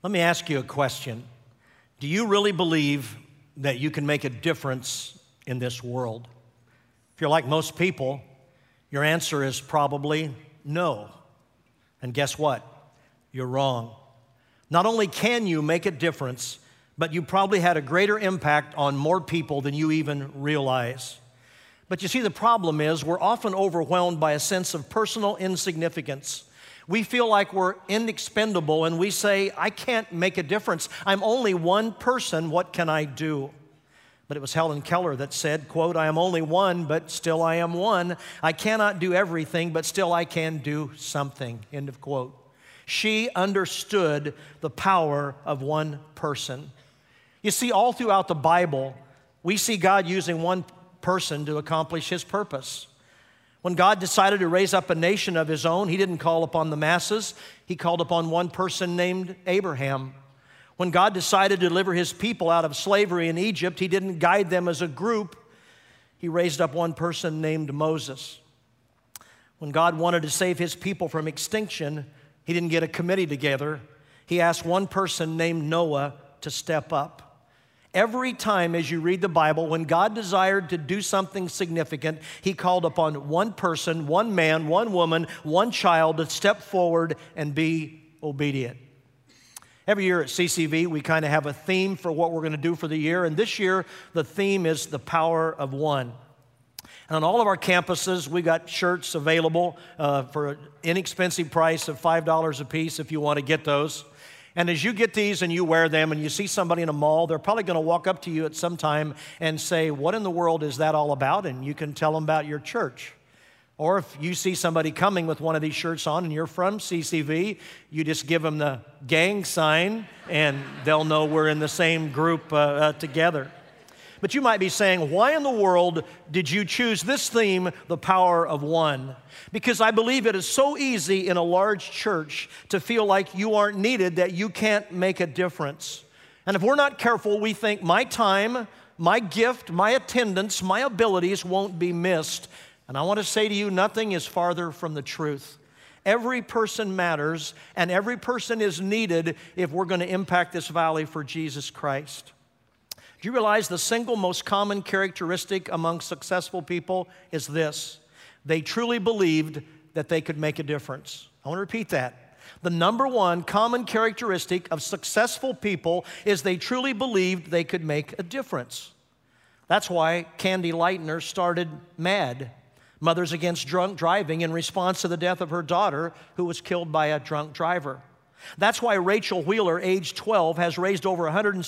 Let me ask you a question. Do you really believe that you can make a difference in this world? If you're like most people, your answer is probably no. And guess what? You're wrong. Not only can you make a difference, but you probably had a greater impact on more people than you even realize. But you see, the problem is we're often overwhelmed by a sense of personal insignificance. We feel like we're inexpendable and we say, I can't make a difference. I'm only one person. What can I do? But it was Helen Keller that said, quote, I am only one, but still I am one. I cannot do everything, but still I can do something, end of quote. She understood the power of one person. You see, all throughout the Bible, we see God using one person to accomplish His purpose. When God decided to raise up a nation of His own, He didn't call upon the masses. He called upon one person named Abraham. When God decided to deliver His people out of slavery in Egypt, He didn't guide them as a group. He raised up one person named Moses. When God wanted to save His people from extinction, He didn't get a committee together. He asked one person named Noah to step up. Every time as you read the Bible, when God desired to do something significant, He called upon one person, one man, one woman, one child to step forward and be obedient. Every year at CCV, we kind of have a theme for what we're going to do for the year. And this year, the theme is the power of one. And on all of our campuses, we got shirts available for an inexpensive price of $5 a piece if you want to get those. And as you get these and you wear them and you see somebody in a mall, they're probably going to walk up to you at some time and say, what in the world is that all about? And you can tell them about your church. Or if you see somebody coming with one of these shirts on and you're from CCV, you just give them the gang sign and they'll know we're in the same group together. But you might be saying, why in the world did you choose this theme, the power of one? Because I believe it is so easy in a large church to feel like you aren't needed, that you can't make a difference. And if we're not careful, we think my time, my gift, my attendance, my abilities won't be missed. And I want to say to you, nothing is farther from the truth. Every person matters, and every person is needed if we're going to impact this valley for Jesus Christ. Do you realize the single most common characteristic among successful people is this? They truly believed that they could make a difference. I want to repeat that. The number one common characteristic of successful people is they truly believed they could make a difference. That's why Candy Lightner started MAD, Mothers Against Drunk Driving, in response to the death of her daughter who was killed by a drunk driver. That's why Rachel Wheeler, age 12, has raised over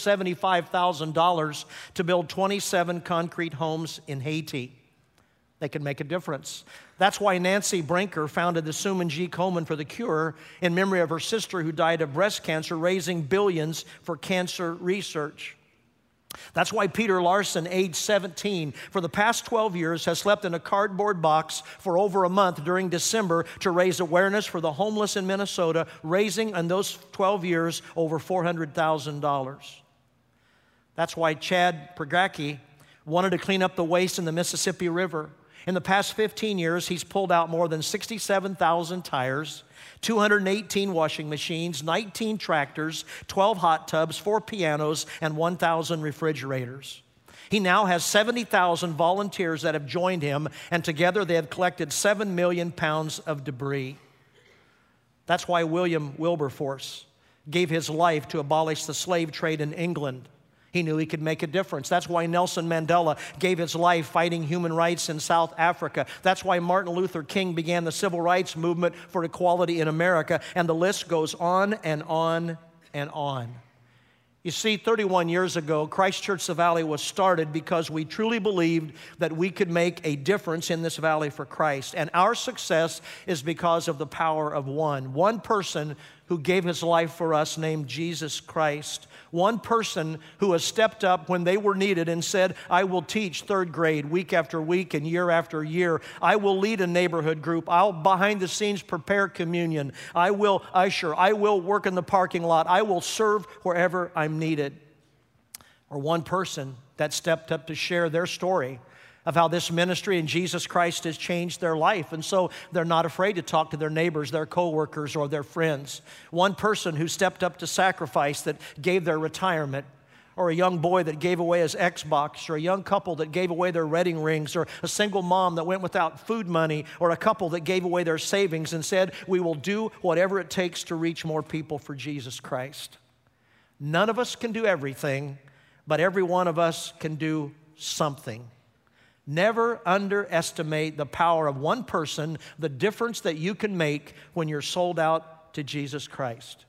$175,000 to build 27 concrete homes in Haiti. They can make a difference. That's why Nancy Brinker founded the Suman G. Komen for the Cure in memory of her sister who died of breast cancer, raising billions for cancer research. That's why Peter Larson, age 17, for the past 12 years has slept in a cardboard box for over a month during December to raise awareness for the homeless in Minnesota, raising in those 12 years over $400,000. That's why Chad Pergacki wanted to clean up the waste in the Mississippi River. In the past 15 years, he's pulled out more than 67,000 tires, 218 washing machines, 19 tractors, 12 hot tubs, 4 pianos, and 1,000 refrigerators. He now has 70,000 volunteers that have joined him, and together they have collected 7 million pounds of debris. That's why William Wilberforce gave his life to abolish the slave trade in England. He knew he could make a difference. That's why Nelson Mandela gave his life fighting human rights in South Africa. That's why Martin Luther King began the civil rights movement for equality in America. And the list goes on and on and on. You see, 31 years ago, Christ Church the Valley was started because we truly believed that we could make a difference in this valley for Christ. And our success is because of the power of one person who gave his life for us, named Jesus Christ. One person who has stepped up when they were needed and said, I will teach third grade week after week and year after year. I will lead a neighborhood group. I'll behind the scenes prepare communion. I will usher. I will work in the parking lot. I will serve wherever I'm needed. Or one person that stepped up to share their story of how this ministry and Jesus Christ has changed their life. And so they're not afraid to talk to their neighbors, their coworkers, or their friends. One person who stepped up to sacrifice that gave their retirement, or a young boy that gave away his Xbox, or a young couple that gave away their wedding rings, or a single mom that went without food money, or a couple that gave away their savings and said, we will do whatever it takes to reach more people for Jesus Christ. None of us can do everything, but every one of us can do something. Never underestimate the power of one person, the difference that you can make when you're sold out to Jesus Christ.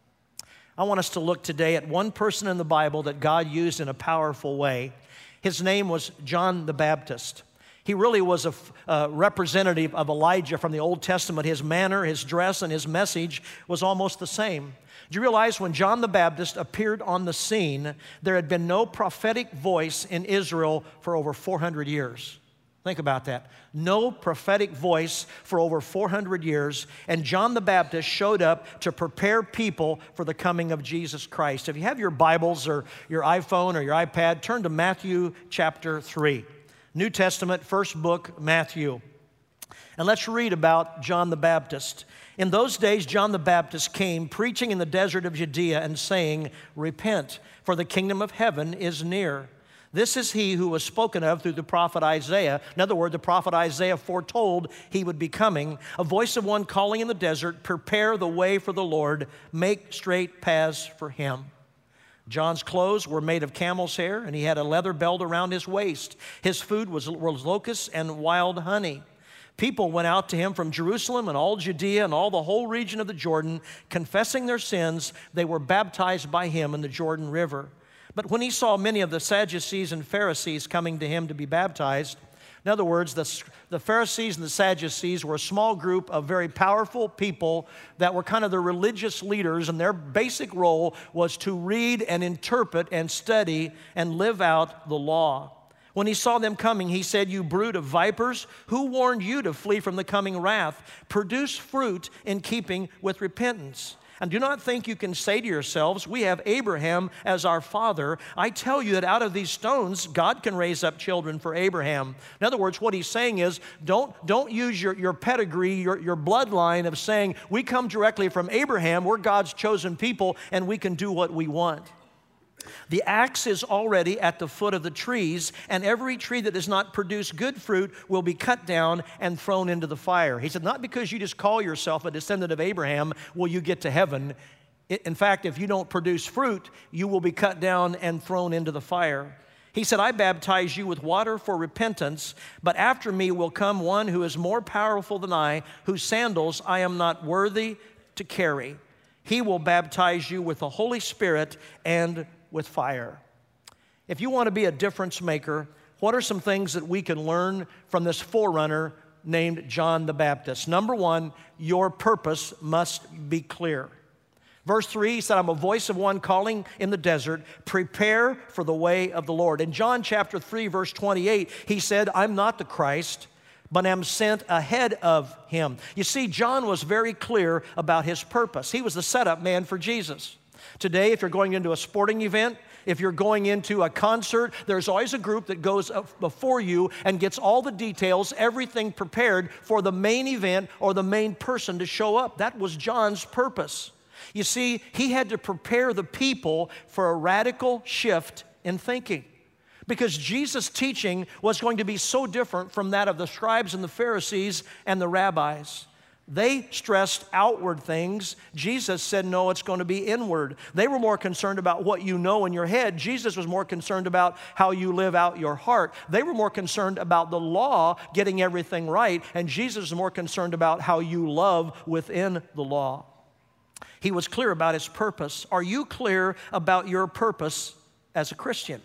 I want us to look today at one person in the Bible that God used in a powerful way. His name was John the Baptist. He really was a representative of Elijah from the Old Testament. His manner, his dress, and his message was almost the same. Do you realize when John the Baptist appeared on the scene, there had been no prophetic voice in Israel for over 400 years? Think about that. No prophetic voice for over 400 years, and John the Baptist showed up to prepare people for the coming of Jesus Christ. If you have your Bibles or your iPhone or your iPad, turn to Matthew chapter 3. New Testament, first book, Matthew. And let's read about John the Baptist. In those days, John the Baptist came preaching in the desert of Judea and saying, repent, for the kingdom of heaven is near. This is he who was spoken of through the prophet Isaiah. In other words, the prophet Isaiah foretold he would be coming. A voice of one calling in the desert, prepare the way for the Lord, make straight paths for him. John's clothes were made of camel's hair, and he had a leather belt around his waist. His food was locusts and wild honey. People went out to him from Jerusalem and all Judea and all the whole region of the Jordan, confessing their sins. They were baptized by him in the Jordan River. But when he saw many of the Sadducees and Pharisees coming to him to be baptized, in other words, the Pharisees and the Sadducees were a small group of very powerful people that were kind of the religious leaders, and their basic role was to read and interpret and study and live out the law. When he saw them coming, he said, you brood of vipers, who warned you to flee from the coming wrath? Produce fruit in keeping with repentance. And do not think you can say to yourselves, we have Abraham as our father. I tell you that out of these stones, God can raise up children for Abraham. In other words, what he's saying is, don't use your pedigree, your bloodline of saying, we come directly from Abraham, we're God's chosen people, and we can do what we want. The axe is already at the foot of the trees, and every tree that does not produce good fruit will be cut down and thrown into the fire. He said, not because you just call yourself a descendant of Abraham will you get to heaven. In fact, if you don't produce fruit, you will be cut down and thrown into the fire. He said, I baptize you with water for repentance, but after me will come one who is more powerful than I, whose sandals I am not worthy to carry. He will baptize you with the Holy Spirit and with fire. If you want to be a difference maker, what are some things that we can learn from this forerunner named John the Baptist? Number one, your purpose must be clear. Verse 3, he said, I'm a voice of one calling in the desert, prepare for the way of the Lord. In John chapter 3, verse 28, he said, I'm not the Christ, but am sent ahead of him. You see, John was very clear about his purpose. He was the setup man for Jesus. Today, if you're going into a sporting event, if you're going into a concert, there's always a group that goes up before you and gets all the details, everything prepared for the main event or the main person to show up. That was John's purpose. You see, he had to prepare the people for a radical shift in thinking, because Jesus' teaching was going to be so different from that of the scribes and the Pharisees and the rabbis. They stressed outward things. Jesus said, no, it's going to be inward. They were more concerned about what you know in your head. Jesus was more concerned about how you live out your heart. They were more concerned about the law, getting everything right, and Jesus was more concerned about how you love within the law. He was clear about his purpose. Are you clear about your purpose as a Christian?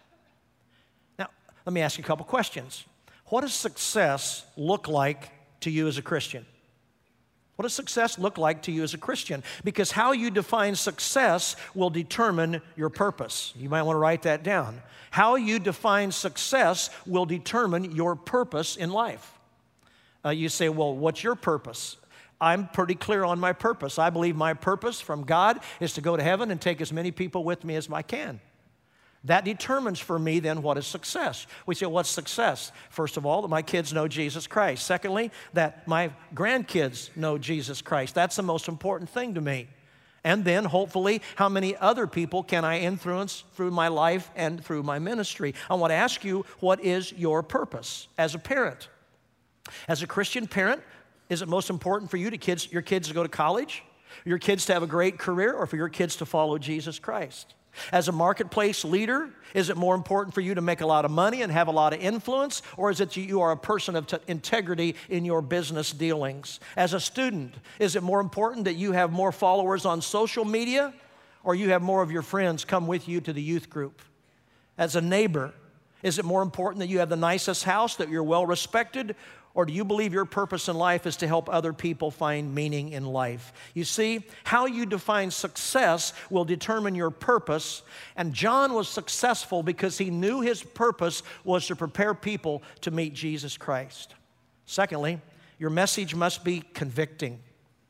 Now, let me ask you a couple questions. What does success look like to you as a Christian? What does success look like to you as a Christian? Because how you define success will determine your purpose. You might want to write that down. How you define success will determine your purpose in life. You say, well, what's your purpose? I'm pretty clear on my purpose. I believe my purpose from God is to go to heaven and take as many people with me as I can. That determines for me then what is success. We say, what's success? First of all, that my kids know Jesus Christ. Secondly, that my grandkids know Jesus Christ. That's the most important thing to me. And then, hopefully, how many other people can I influence through my life and through my ministry? I want to ask you, what is your purpose as a parent? As a Christian parent, is it most important for you your kids to go to college, your kids to have a great career, or for your kids to follow Jesus Christ? As a marketplace leader, is it more important for you to make a lot of money and have a lot of influence, or is it you are a person of integrity in your business dealings? As a student, is it more important that you have more followers on social media, or you have more of your friends come with you to the youth group? As a neighbor, is it more important that you have the nicest house, that you're well respected, or do you believe your purpose in life is to help other people find meaning in life? You see, how you define success will determine your purpose. And John was successful because he knew his purpose was to prepare people to meet Jesus Christ. Secondly, your message must be convicting.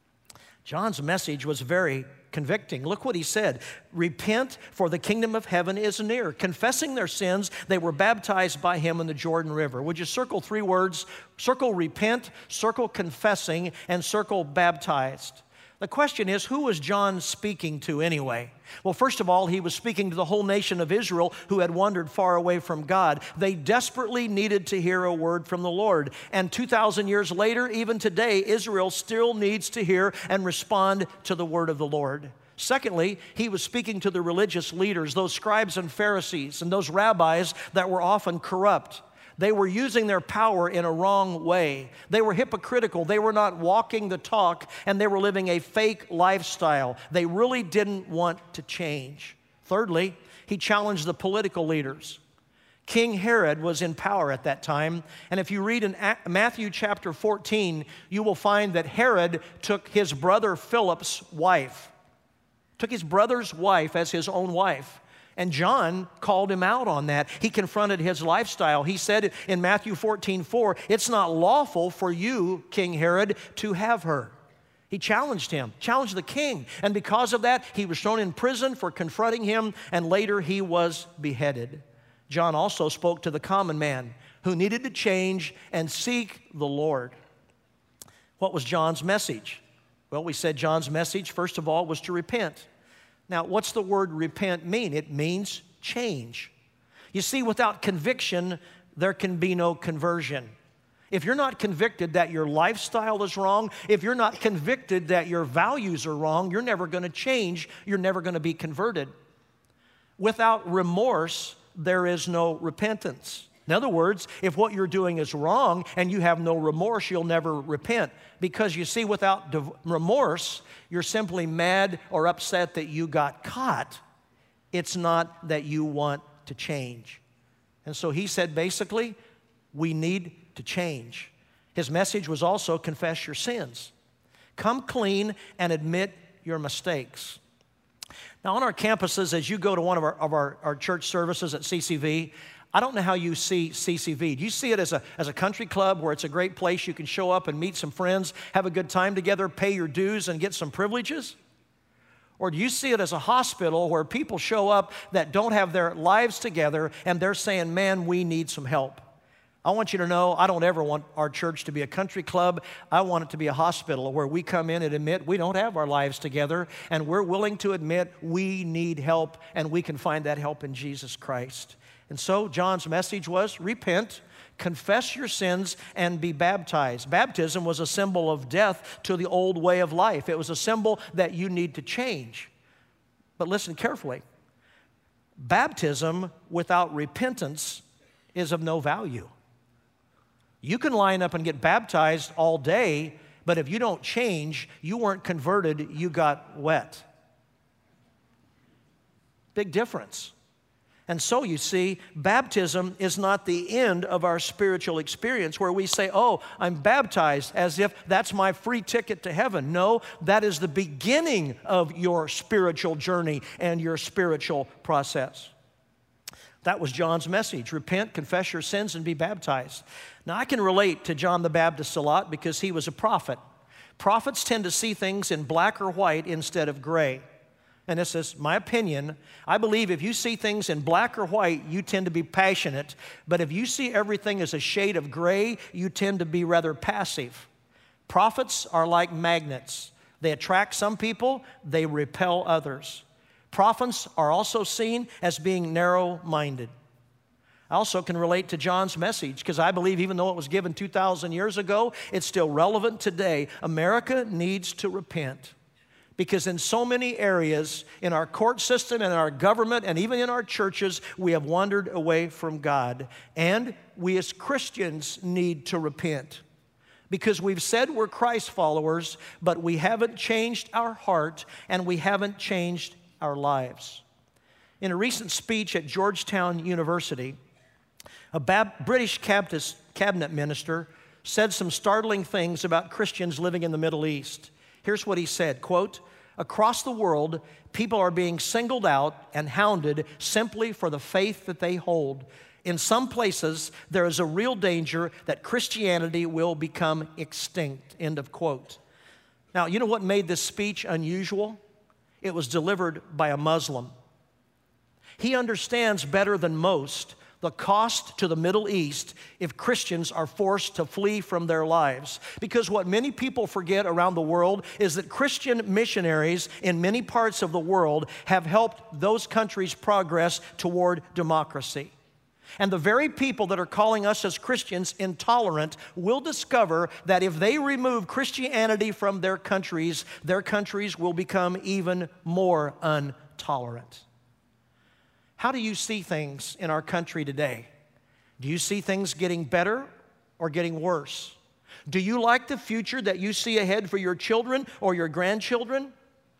John's message was very convicting. Look what he said. Repent, for the kingdom of heaven is near. Confessing their sins, they were baptized by him in the Jordan River. Would you circle 3 words? Circle repent, circle confessing, and circle baptized. The question is, who was John speaking to anyway? Well, first of all, he was speaking to the whole nation of Israel who had wandered far away from God. They desperately needed to hear a word from the Lord. And 2,000 years later, even today, Israel still needs to hear and respond to the word of the Lord. Secondly, he was speaking to the religious leaders, those scribes and Pharisees, and those rabbis that were often corrupt. They were using their power in a wrong way. They were hypocritical. They were not walking the talk, and they were living a fake lifestyle. They really didn't want to change. Thirdly, he challenged the political leaders. King Herod was in power at that time, and if you read in Matthew chapter 14, you will find that Herod took his brother Philip's wife, took his brother's wife as his own wife. And John called him out on that. He confronted his lifestyle. He said in Matthew 14:4, it's not lawful for you, King Herod, to have her. He challenged him, challenged the king. And because of that, he was thrown in prison for confronting him, and later he was beheaded. John also spoke to the common man who needed to change and seek the Lord. What was John's message? Well, we said John's message, first of all, was to repent. Now, what's the word repent mean? It means change. You see, without conviction, there can be no conversion. If you're not convicted that your lifestyle is wrong, if you're not convicted that your values are wrong, you're never going to change. You're never going to be converted. Without remorse, there is no repentance. In other words, if what you're doing is wrong and you have no remorse, you'll never repent. Because you see, without remorse, you're simply mad or upset that you got caught. It's not that you want to change. And so he said, basically, we need to change. His message was also confess your sins. Come clean and admit your mistakes. Now, on our campuses, as you go to one of our church services at CCV, I don't know how you see CCV. Do you see it as a country club where it's a great place you can show up and meet some friends, have a good time together, pay your dues, and get some privileges? Or do you see it as a hospital where people show up that don't have their lives together and they're saying, man, we need some help? I want you to know, I don't ever want our church to be a country club. I want it to be a hospital where we come in and admit we don't have our lives together, and we're willing to admit we need help, and we can find that help in Jesus Christ. And so John's message was repent, confess your sins, and be baptized. Baptism was a symbol of death to the old way of life. It was a symbol that you need to change. But listen carefully. Baptism without repentance is of no value. You can line up and get baptized all day, but if you don't change, you weren't converted, you got wet. Big difference. And so you see, baptism is not the end of our spiritual experience where we say, oh, I'm baptized as if that's my free ticket to heaven. No, that is the beginning of your spiritual journey and your spiritual process. That was John's message. Repent, confess your sins, and be baptized. Now, I can relate to John the Baptist a lot because he was a prophet. Prophets tend to see things in black or white instead of gray. and this is my opinion, I believe if you see things in black or white, you tend to be passionate. But if you see everything as a shade of gray, you tend to be rather passive. Prophets are like magnets. They attract some people, they repel others. Prophets are also seen as being narrow-minded. I also can relate to John's message because I believe even though it was given 2,000 years ago, it's still relevant today. America needs to repent. Because in so many areas, in our court system, in our government, and even in our churches, we have wandered away from God. And we as Christians need to repent. Because we've said we're Christ followers, but we haven't changed our heart and we haven't changed our lives. In a recent speech at Georgetown University, a British cabinet minister said some startling things about Christians living in the Middle East. Here's what he said, quote, "Across the world, people are being singled out and hounded simply for the faith that they hold. In some places, there is a real danger that Christianity will become extinct," end of quote. Now, you know what made this speech unusual? It was delivered by a Muslim. He understands better than most the cost to the Middle East if Christians are forced to flee from their lives. Because what many people forget around the world is that Christian missionaries in many parts of the world have helped those countries progress toward democracy. And the very people that are calling us as Christians intolerant will discover that if they remove Christianity from their countries will become even more intolerant. How do you see things in our country today? Do you see things getting better or getting worse? Do you like the future that you see ahead for your children or your grandchildren?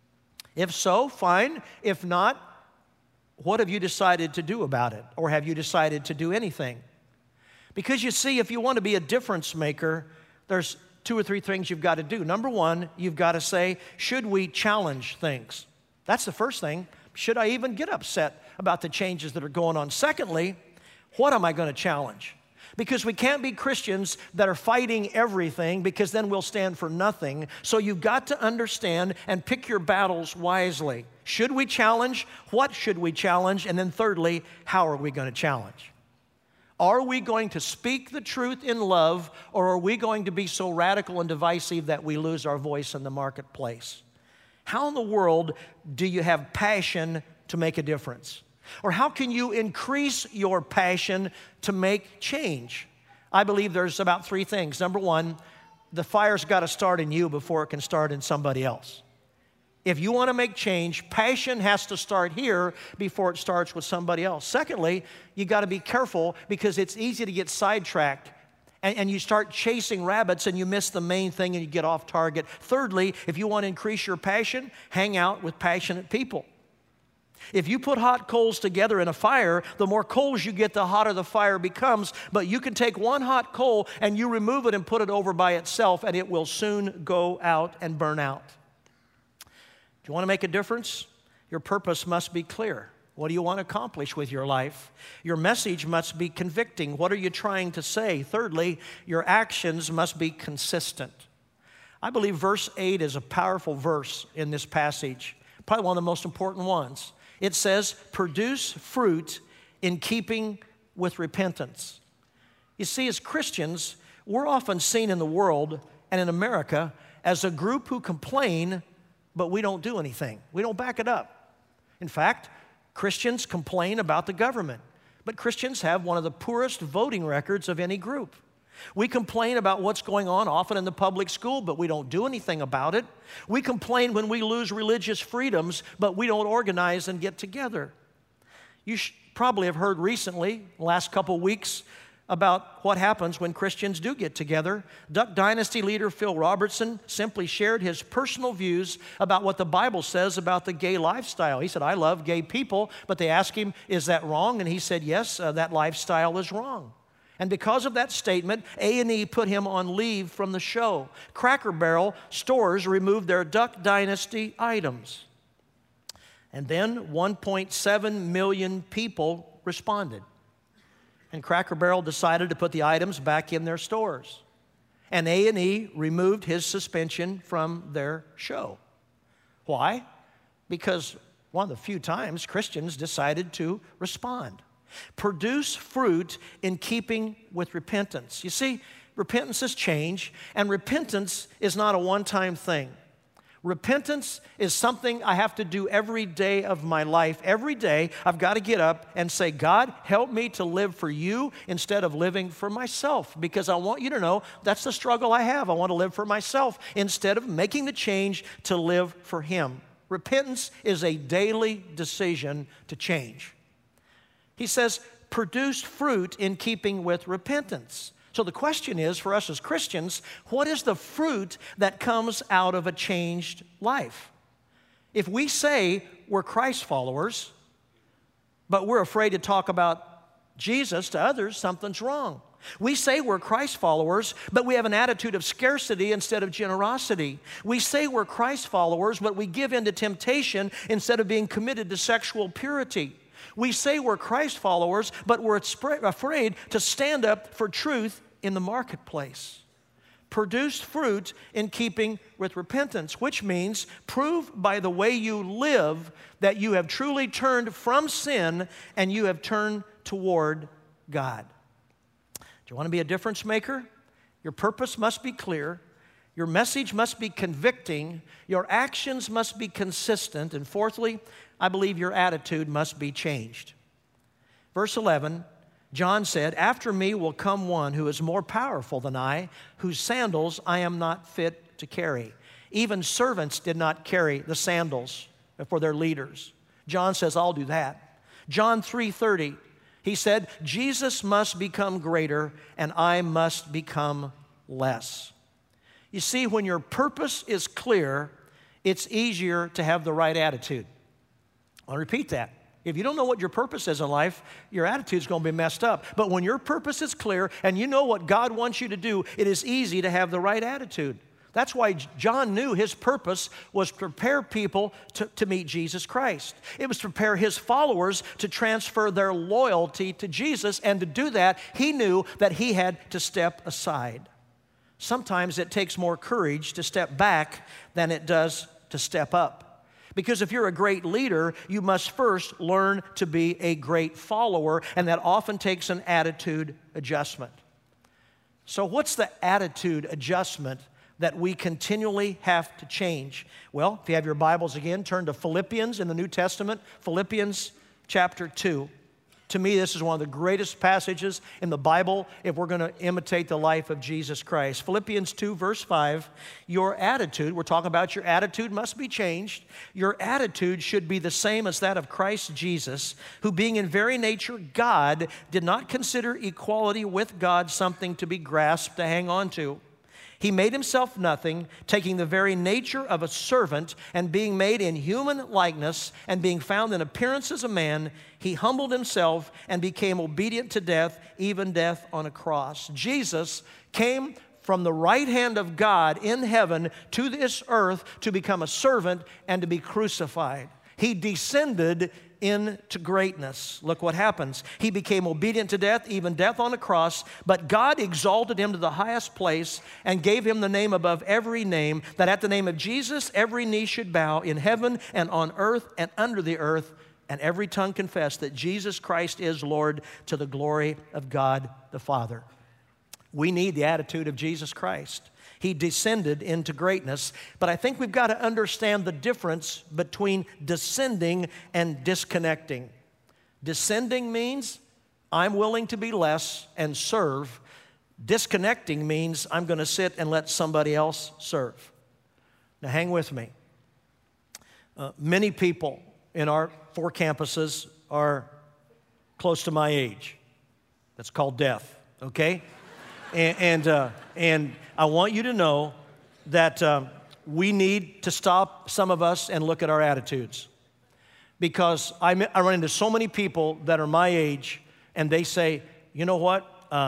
If so, fine. If not, what have you decided to do about it? Or have you decided to do anything? Because you see, if you want to be a difference maker, there's 2 or 3 things you've got to do. Number one, you've got to say, should we challenge things? That's the first thing. Should I even get upset about the changes that are going on? Secondly, what am I going to challenge? Because we can't be Christians that are fighting everything because then we'll stand for nothing. So you've got to understand and pick your battles wisely. Should we challenge? What should we challenge? And then thirdly, how are we going to challenge? Are we going to speak the truth in love, or are we going to be so radical and divisive that we lose our voice in the marketplace? How in the world do you have passion to make a difference? Or how can you increase your passion to make change? I believe there's about 3 things. Number one, the fire's got to start in you before it can start in somebody else. If you want to make change, passion has to start here before it starts with somebody else. Secondly, you got to be careful because it's easy to get sidetracked and you start chasing rabbits and you miss the main thing and you get off target. Thirdly, if you want to increase your passion, hang out with passionate people. If you put hot coals together in a fire, the more coals you get, the hotter the fire becomes. But you can take one hot coal and you remove it and put it over by itself, and it will soon go out and burn out. Do you want to make a difference? Your purpose must be clear. What do you want to accomplish with your life? Your message must be convicting. What are you trying to say? Thirdly, your actions must be consistent. I believe verse 8 is a powerful verse in this passage, probably one of the most important ones. It says, produce fruit in keeping with repentance. You see, as Christians, we're often seen in the world and in America as a group who complain, but we don't do anything. We don't back it up. In fact, Christians complain about the government, but Christians have one of the poorest voting records of any group. We complain about what's going on often in the public school, but we don't do anything about it. We complain when we lose religious freedoms, but we don't organize and get together. You probably have heard recently, the last couple weeks, about what happens when Christians do get together. Duck Dynasty leader Phil Robertson simply shared his personal views about what the Bible says about the gay lifestyle. He said, I love gay people, but they asked him, is that wrong? And he said, yes, that lifestyle is wrong. And because of that statement, A&E put him on leave from the show. Cracker Barrel stores removed their Duck Dynasty items. And then 1.7 million people responded. And Cracker Barrel decided to put the items back in their stores. And A&E removed his suspension from their show. Why? Because one of the few times Christians decided to respond. Produce fruit in keeping with repentance. You see, repentance is change, and repentance is not a one-time thing. Repentance is something I have to do every day of my life. Every day, I've got to get up and say, God, help me to live for you instead of living for myself, because I want you to know that's the struggle I have. I want to live for myself instead of making the change to live for Him. Repentance is a daily decision to change. He says, produce fruit in keeping with repentance. So the question is, for us as Christians, what is the fruit that comes out of a changed life? If we say we're Christ followers, but we're afraid to talk about Jesus to others, something's wrong. We say we're Christ followers, but we have an attitude of scarcity instead of generosity. We say we're Christ followers, but we give in to temptation instead of being committed to sexual purity. We say we're Christ followers, but we're afraid to stand up for truth in the marketplace. Produce fruit in keeping with repentance, which means prove by the way you live that you have truly turned from sin and you have turned toward God. Do you want to be a difference maker? Your purpose must be clear. Your message must be convicting. Your actions must be consistent. And fourthly, I believe your attitude must be changed. Verse 11, John said, after me will come one who is more powerful than I, whose sandals I am not fit to carry. Even servants did not carry the sandals for their leaders. John says, I'll do that. John 3:30, he said, Jesus must become greater and I must become less. You see, when your purpose is clear, it's easier to have the right attitude. I'll repeat that. If you don't know what your purpose is in life, your attitude's going to be messed up. But when your purpose is clear and you know what God wants you to do, it is easy to have the right attitude. That's why John knew his purpose was to prepare people to meet Jesus Christ. It was to prepare his followers to transfer their loyalty to Jesus, and to do that, he knew that he had to step aside. Sometimes it takes more courage to step back than it does to step up. Because if you're a great leader, you must first learn to be a great follower, and that often takes an attitude adjustment. So what's the attitude adjustment that we continually have to change? Well, if you have your Bibles again, turn to Philippians in the New Testament, Philippians chapter 2. To me, this is one of the greatest passages in the Bible if we're going to imitate the life of Jesus Christ. Philippians 2, verse 5, your attitude, we're talking about your attitude must be changed. Your attitude should be the same as that of Christ Jesus, who being in very nature God, did not consider equality with God something to be grasped, to hang on to. He made himself nothing, taking the very nature of a servant, and being made in human likeness, and being found in appearance as a man, he humbled himself and became obedient to death, even death on a cross. Jesus came from the right hand of God in heaven to this earth to become a servant and to be crucified. He descended into greatness. Look what happens. He became obedient to death, even death on a cross, but God exalted him to the highest place and gave him the name above every name, that at the name of Jesus every knee should bow in heaven and on earth and under the earth, and every tongue confess that Jesus Christ is Lord, to the glory of God the Father. We need the attitude of Jesus Christ. He descended into greatness, but I think we've got to understand the difference between descending and disconnecting. Descending means I'm willing to be less and serve. Disconnecting means I'm going to sit and let somebody else serve. Now hang with me. Many people in our 4 campuses are close to my age. That's called death, okay? And I want you to know that we need to stop, some of us, and look at our attitudes. Because I run into so many people that are my age, and they say, you know what,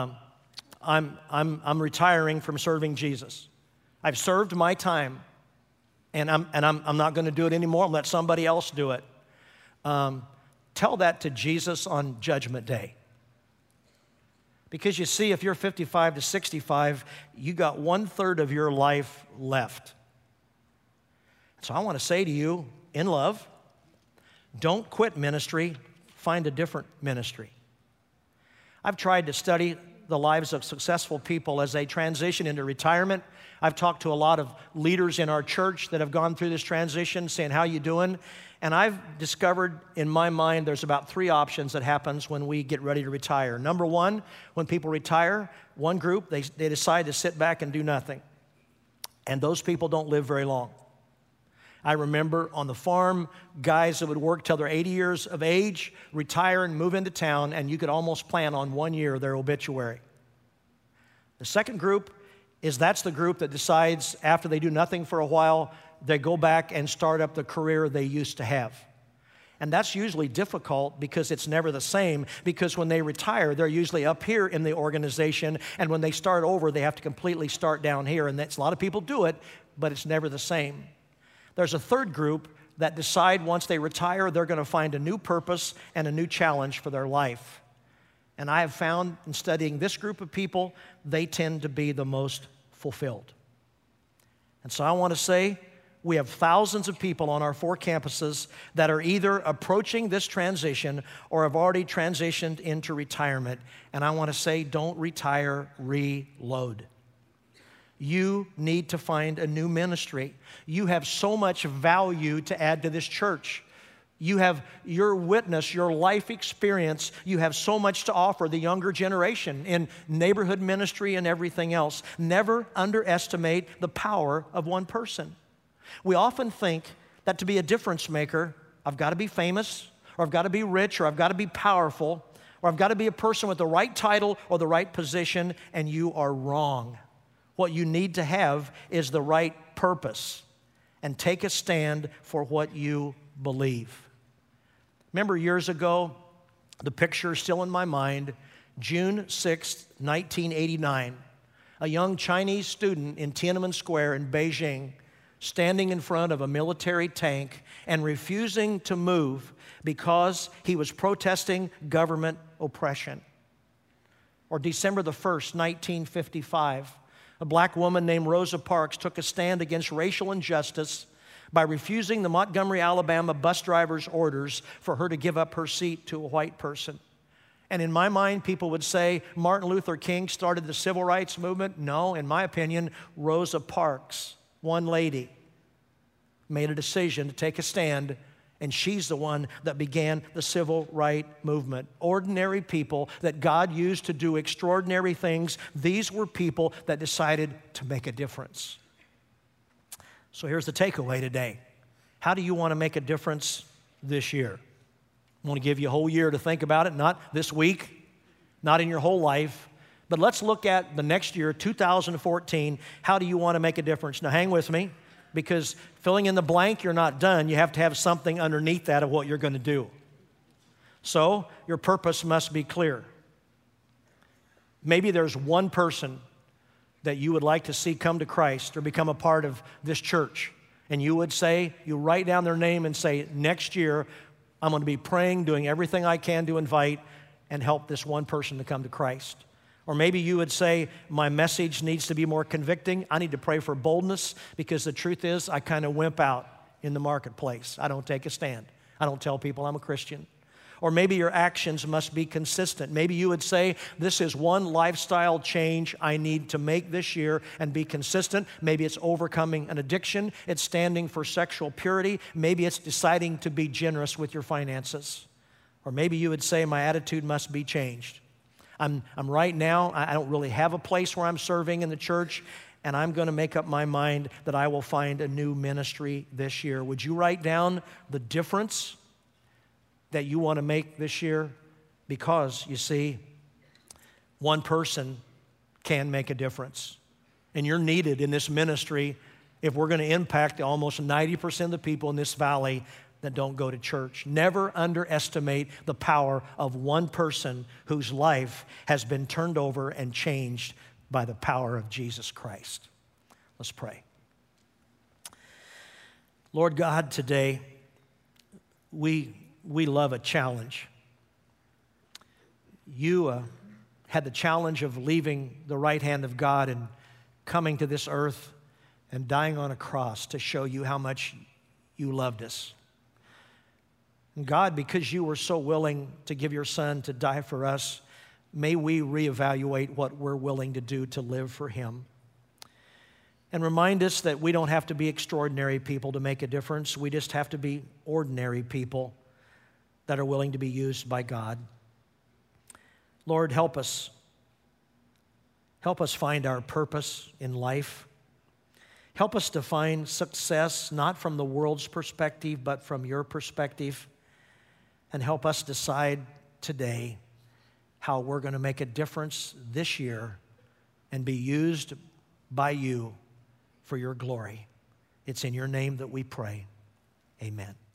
I'm retiring from serving Jesus. I've served my time, and I'm not going to do it anymore. I'm going to let somebody else do it. Tell that to Jesus on Judgment Day. Because you see, if you're 55 to 65, you got 1/3 of your life left. So I want to say to you, in love, Don't quit ministry, find a different ministry. I've tried to study the lives of successful people as they transition into retirement. I've talked to a lot of leaders in our church that have gone through this transition, saying, how you doing? And I've discovered in my mind there's about 3 options that happens when we get ready to retire. Number 1, when people retire, one group, they decide to sit back and do nothing. And those people don't live very long. I remember on the farm, guys that would work till they're 80 years of age, retire and move into town, and you could almost plan on 1 year their obituary. The second group that's the group that decides after they do nothing for a while, they go back and start up the career they used to have. And that's usually difficult because it's never the same, because when they retire, they're usually up here in the organization, and when they start over, they have to completely start down here. And that's, a lot of people do it, but it's never the same. There's a third group that decide once they retire, they're going to find a new purpose and a new challenge for their life. And I have found in studying this group of people, they tend to be the most fulfilled. And so I want to say, we have thousands of people on our 4 campuses that are either approaching this transition or have already transitioned into retirement. And I want to say, don't retire, reload. You need to find a new ministry. You have so much value to add to this church. You have your witness, your life experience. You have so much to offer the younger generation in neighborhood ministry and everything else. Never underestimate the power of one person. We often think that to be a difference maker, I've got to be famous, or I've got to be rich, or I've got to be powerful, or I've got to be a person with the right title or the right position, and you are wrong. What you need to have is the right purpose and take a stand for what you believe. Remember years ago, the picture is still in my mind, June 6, 1989, a young Chinese student in Tiananmen Square in Beijing standing in front of a military tank and refusing to move because he was protesting government oppression. Or December the 1st, 1955, a black woman named Rosa Parks took a stand against racial injustice by refusing the Montgomery, Alabama bus driver's orders for her to give up her seat to a white person. And in my mind, people would say Martin Luther King started the civil rights movement. No, in my opinion, Rosa Parks, one lady, made a decision to take a stand, and she's the one that began the civil rights movement. Ordinary people that God used to do extraordinary things. These were people that decided to make a difference. So here's the takeaway today. How do you want to make a difference this year? I want to give you a whole year to think about it, not this week, not in your whole life, but let's look at the next year, 2014. How do you want to make a difference? Now hang with me, because filling in the blank, you're not done. You have to have something underneath that of what you're going to do. So your purpose must be clear. Maybe there's one person that you would like to see come to Christ or become a part of this church. And you would say, you write down their name and say, next year, I'm going to be praying, doing everything I can to invite and help this one person to come to Christ. Or maybe you would say, my message needs to be more convicting. I need to pray for boldness, because the truth is I kind of wimp out in the marketplace. I don't take a stand. I don't tell people I'm a Christian. Or maybe your actions must be consistent. Maybe you would say, this is one lifestyle change I need to make this year and be consistent. Maybe it's overcoming an addiction. It's standing for sexual purity. Maybe it's deciding to be generous with your finances. Or maybe you would say, my attitude must be changed. I'm right now, I don't really have a place where I'm serving in the church, and I'm going to make up my mind that I will find a new ministry this year. Would you write down the difference that you want to make this year? Because, you see, one person can make a difference. And you're needed in this ministry if we're going to impact almost 90% of the people in this valley that don't go to church. Never underestimate the power of one person whose life has been turned over and changed by the power of Jesus Christ. Let's pray. Lord God, today we love a challenge. You had the challenge of leaving the right hand of God and coming to this earth and dying on a cross to show you how much you loved us. God, because you were so willing to give your Son to die for us, may we reevaluate what we're willing to do to live for him. And remind us that we don't have to be extraordinary people to make a difference. We just have to be ordinary people that are willing to be used by God. Lord, help us. Help us find our purpose in life. Help us to find success not from the world's perspective, but from your perspective. And help us decide today how we're going to make a difference this year and be used by you for your glory. It's in your name that we pray. Amen.